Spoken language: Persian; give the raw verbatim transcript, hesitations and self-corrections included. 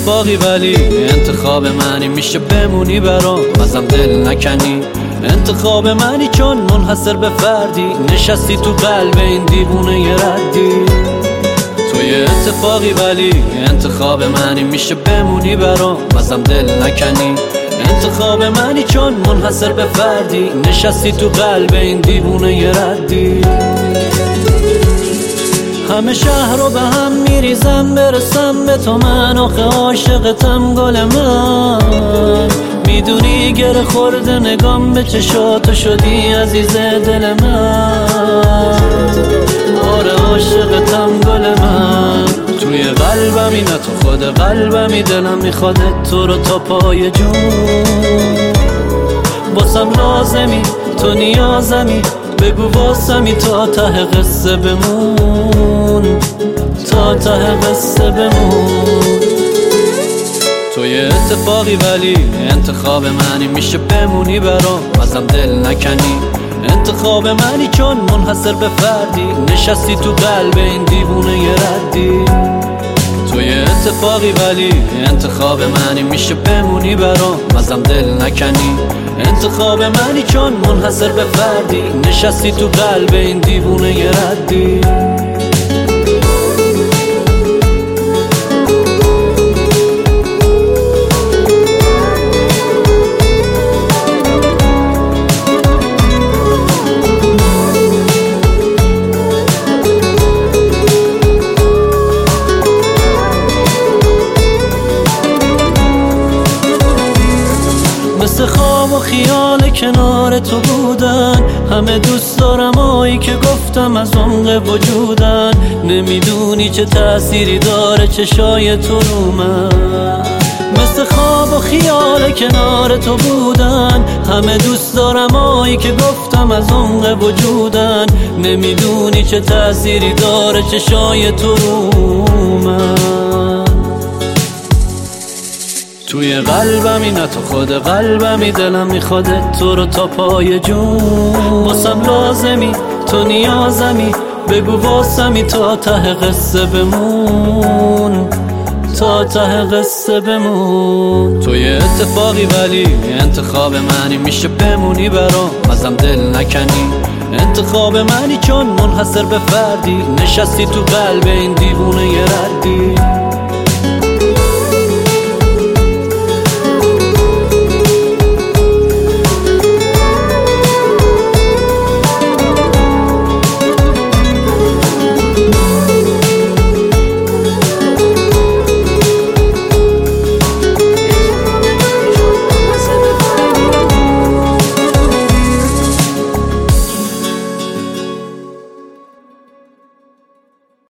اتفاقی ولی انتخاب منی، میشه بمونی برام ازم دل نکنی. انتخاب منی چون منحصر به فردی، نشستی تو قلب این دیوونه یه ردی. تو یه اتفاقی ولی انتخاب منی، میشه بمونی برام ازم دل نکنی. انتخاب منی چون منحصر به فردی، نشستی تو قلب این دیوونه یه ردی. همه شهر رو به هم میریزم برسم به تو، من آخه عاشقتم گل من. میدونی گره خورده نگام به چشاتو شدی عزیز دل من. آره عاشقتم گل من، توی قلبمی نه تو خود قلبمی، دلم میخواد تو رو تا پای جون. واسم لازمی تو نیازمی، بگو واسمی تا ته قصه بمون، تا ته قصه بمون. تو یه اتفاقی ولی انتخاب منی، میشه بمونی برام ازم دل نکنی. انتخاب منی چون منحصر به فردی، نشستی تو قلب این دیوونه یه ردی. تو یه اتفاقی ولی انتخاب منی، میشه بمونی برام ازم دل نکنی. انتخاب منی چون منحصر به فردی، نشستی تو قلب این دیوونه یه ردی. مثل خواب و خیال کنار تو بودن، همه دوست دارم هایی که گفتم از عمق وجودن. نمیدونی چه تأثیری داره چشای تو رو من. مثل خواب و خیال کنار تو بودن، همه دوست دارم هایی که گفتم از عمق وجودن. نمیدونی چه تأثیری داره چشای تو رو من. توی قلبمی نه تو خود قلبمی، دلم میخواد تو رو تا پای جون. واسم لازمی تو نیازمی، بگو واسمی تا ته قصه بمون، تا ته قصه بمون. تو یه اتفاقی ولی انتخاب منی، میشه بمونی برام ازم دل نکنی. انتخاب منی چون منحصر به فردی، نشستی تو قلب این دیوونه یه ردی.